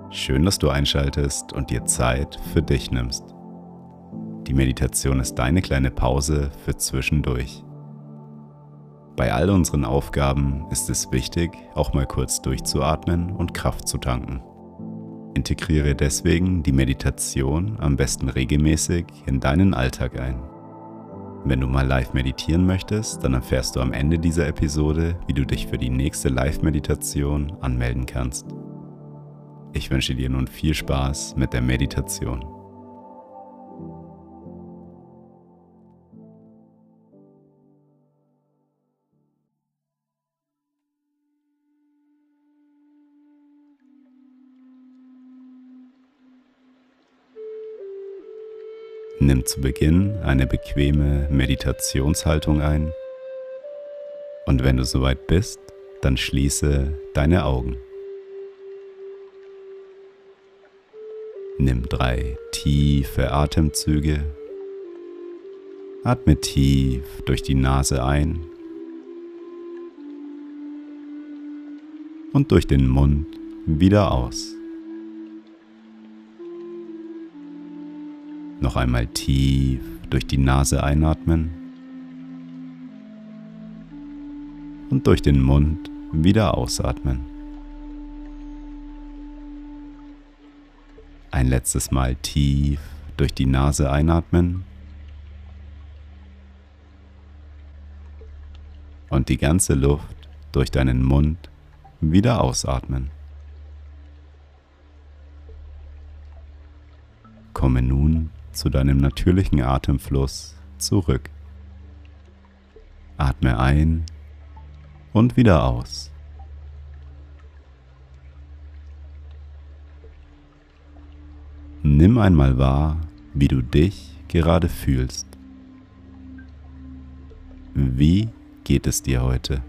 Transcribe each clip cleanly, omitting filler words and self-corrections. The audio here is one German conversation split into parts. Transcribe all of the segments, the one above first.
Schön, dass du einschaltest und dir Zeit für dich nimmst. Die Meditation ist deine kleine Pause für zwischendurch. Bei all unseren Aufgaben ist es wichtig, auch mal kurz durchzuatmen und Kraft zu tanken. Integriere deswegen die Meditation am besten regelmäßig in deinen Alltag ein. Wenn du mal live meditieren möchtest, dann erfährst du am Ende dieser Episode, wie du dich für die nächste Live-Meditation anmelden kannst. Ich wünsche dir nun viel Spaß mit der Meditation. Nimm zu Beginn eine bequeme Meditationshaltung ein und wenn du soweit bist, dann schließe deine Augen. Nimm 3 tiefe Atemzüge. Atme tief durch die Nase ein und durch den Mund wieder aus. Noch einmal tief durch die Nase einatmen und durch den Mund wieder ausatmen. Ein letztes Mal tief durch die Nase einatmen und die ganze Luft durch deinen Mund wieder ausatmen. Komme nun zu deinem natürlichen Atemfluss zurück. Atme ein und wieder aus. Nimm einmal wahr, wie du dich gerade fühlst. Wie geht es dir heute?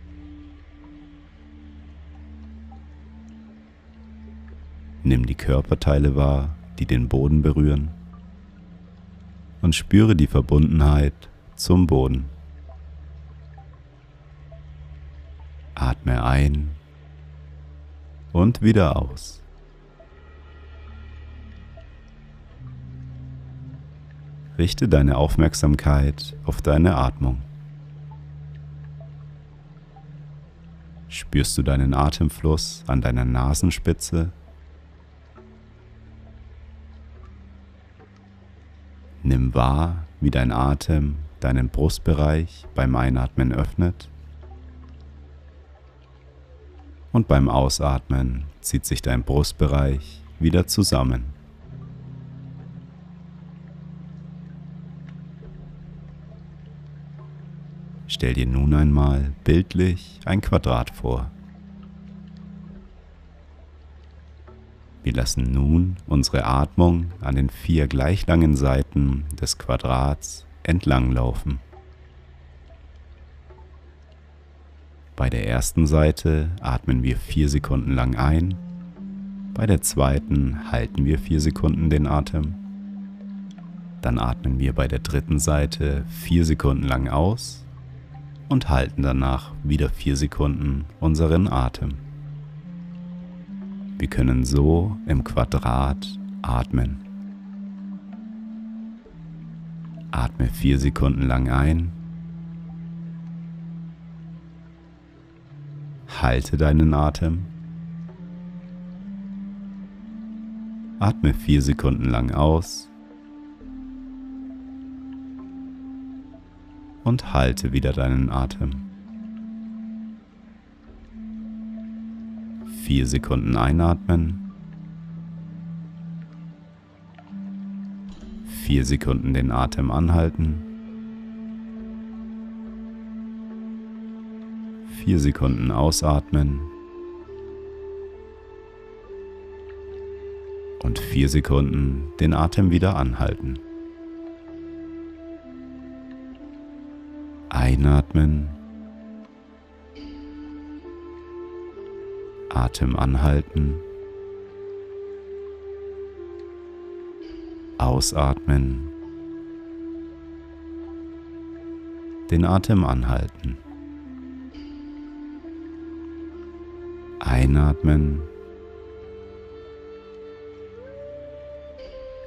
Nimm die Körperteile wahr, die den Boden berühren, und spüre die Verbundenheit zum Boden. Atme ein und wieder aus. Richte deine Aufmerksamkeit auf deine Atmung. Spürst du deinen Atemfluss an deiner Nasenspitze? Nimm wahr, wie dein Atem deinen Brustbereich beim Einatmen öffnet und beim Ausatmen zieht sich dein Brustbereich wieder zusammen. Stell dir nun einmal bildlich ein Quadrat vor. Wir lassen nun unsere Atmung an den 4 gleich langen Seiten des Quadrats entlang laufen. Bei der ersten Seite atmen wir 4 Sekunden lang ein, bei der zweiten halten wir 4 Sekunden den Atem, dann atmen wir bei der dritten Seite 4 Sekunden lang aus und halten danach wieder 4 Sekunden unseren Atem. Wir können so im Quadrat atmen. Atme 4 Sekunden lang ein. Halte deinen Atem. Atme 4 Sekunden lang aus. Und halte wieder deinen Atem. 4 Sekunden einatmen, 4 Sekunden den Atem anhalten, 4 Sekunden ausatmen und 4 Sekunden den Atem wieder anhalten. Einatmen, Atem anhalten, ausatmen, den Atem anhalten, einatmen,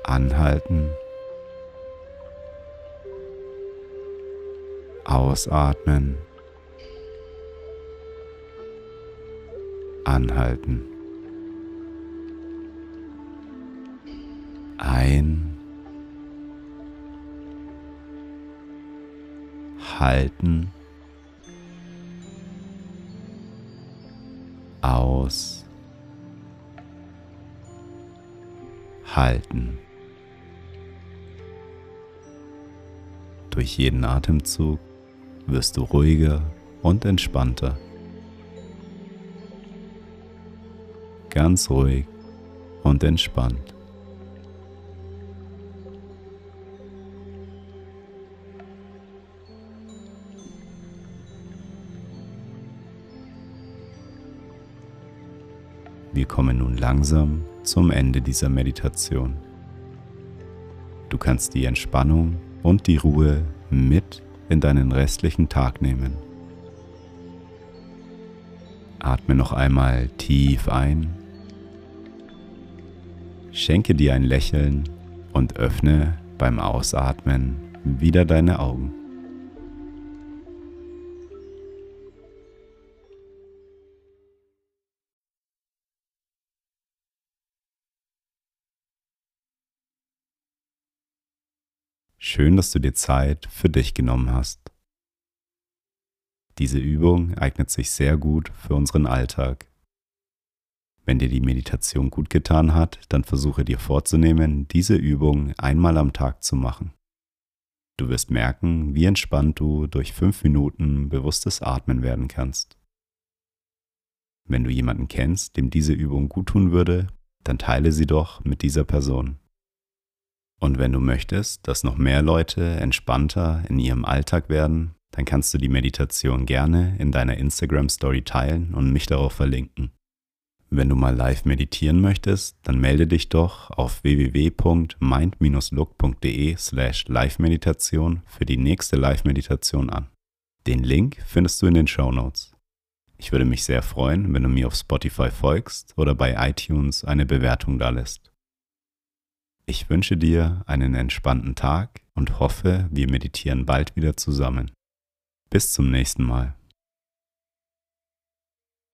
Anhalten. Ausatmen. Anhalten. Ein. Halten. Aus. Halten. Durch jeden Atemzug wirst du ruhiger und entspannter. Ganz ruhig und entspannt. Wir kommen nun langsam zum Ende dieser Meditation. Du kannst die Entspannung und die Ruhe mit in deinen restlichen Tag nehmen. Atme noch einmal tief ein, schenke dir ein Lächeln und öffne beim Ausatmen wieder deine Augen. Schön, dass du dir Zeit für dich genommen hast. Diese Übung eignet sich sehr gut für unseren Alltag. Wenn dir die Meditation gut getan hat, dann versuche dir vorzunehmen, diese Übung einmal am Tag zu machen. Du wirst merken, wie entspannt du durch 5 Minuten bewusstes Atmen werden kannst. Wenn du jemanden kennst, dem diese Übung gut tun würde, dann teile sie doch mit dieser Person. Und wenn du möchtest, dass noch mehr Leute entspannter in ihrem Alltag werden, dann kannst du die Meditation gerne in deiner Instagram-Story teilen und mich darauf verlinken. Wenn du mal live meditieren möchtest, dann melde dich doch auf www.mind-look.de/live-meditation für die nächste Live-Meditation an. Den Link findest du in den Shownotes. Ich würde mich sehr freuen, wenn du mir auf Spotify folgst oder bei iTunes eine Bewertung dalässt. Ich wünsche dir einen entspannten Tag und hoffe, wir meditieren bald wieder zusammen. Bis zum nächsten Mal.